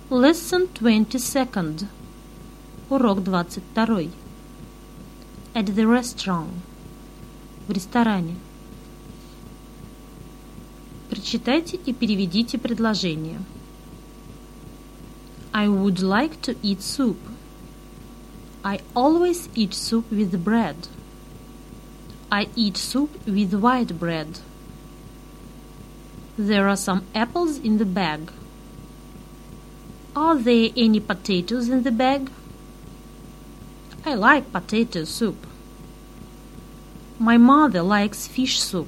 Lesson 22. Урок 22. At the restaurant. В ресторане. Прочитайте и переведите предложение. I would like to eat soup. I always eat soup with bread. I eat soup with white bread. There are some apples in the bag. Are there any potatoes in the bag? I like potato soup. My mother likes fish soup.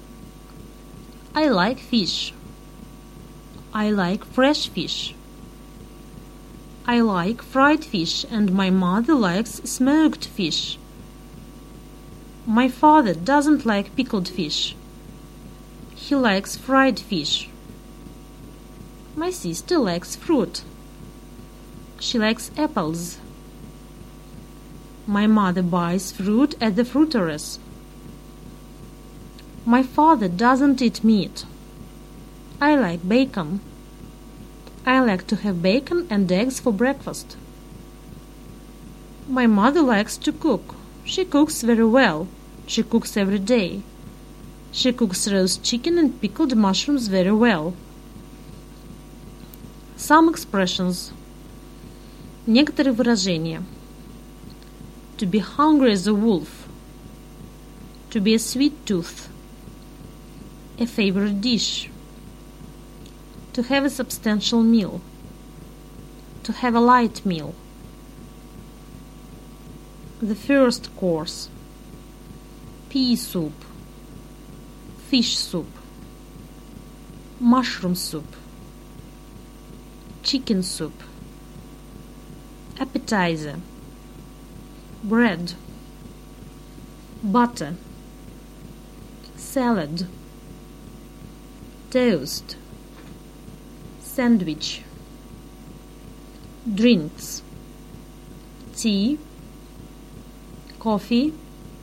I like fish. I like fresh fish. I like fried fish and my mother likes smoked fish. My father doesn't like pickled fish. He likes fried fish. My sister likes fruit. She likes apples. My mother buys fruit at the fruiterer's. My father doesn't eat meat. I like bacon. I like to have bacon and eggs for breakfast. My mother likes to cook. She cooks very well. She cooks every day. She cooks roast chicken and pickled mushrooms very well. Some expressions. Некоторые выражения. To be hungry as a wolf. To be a sweet tooth. A favorite dish. To have a substantial meal. To have a light meal. The first course. Pea soup. Fish soup. Mushroom soup. Chicken soup. Appetizer. Bread. Butter. Salad. Toast. Sandwich. Drinks. Tea. Coffee.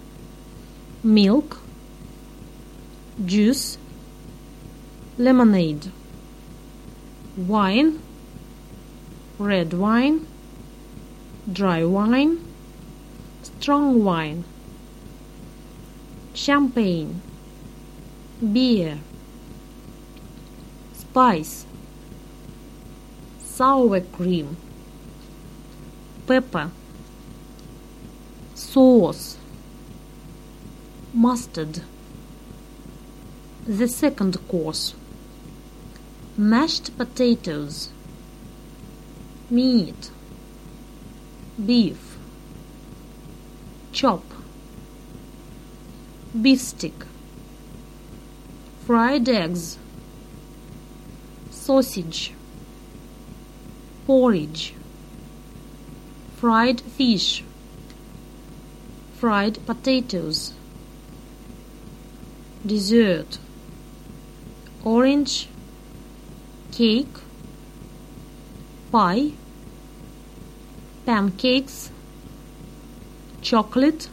Milk. Juice. Lemonade. Wine. Red wine. Dry wine. Strong wine. Champagne. Beer. Spice. Sour cream. Pepper. Sauce. Mustard. The second course. Mashed potatoes. Meat. Beef. Chop. Beef stick. Fried eggs. Sausage. Porridge. Fried fish. Fried potatoes. Dessert. Orange. Cake. Pie. Pancakes. Chocolate.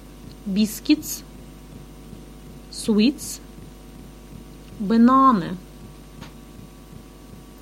Biscuits. Sweets. Banana.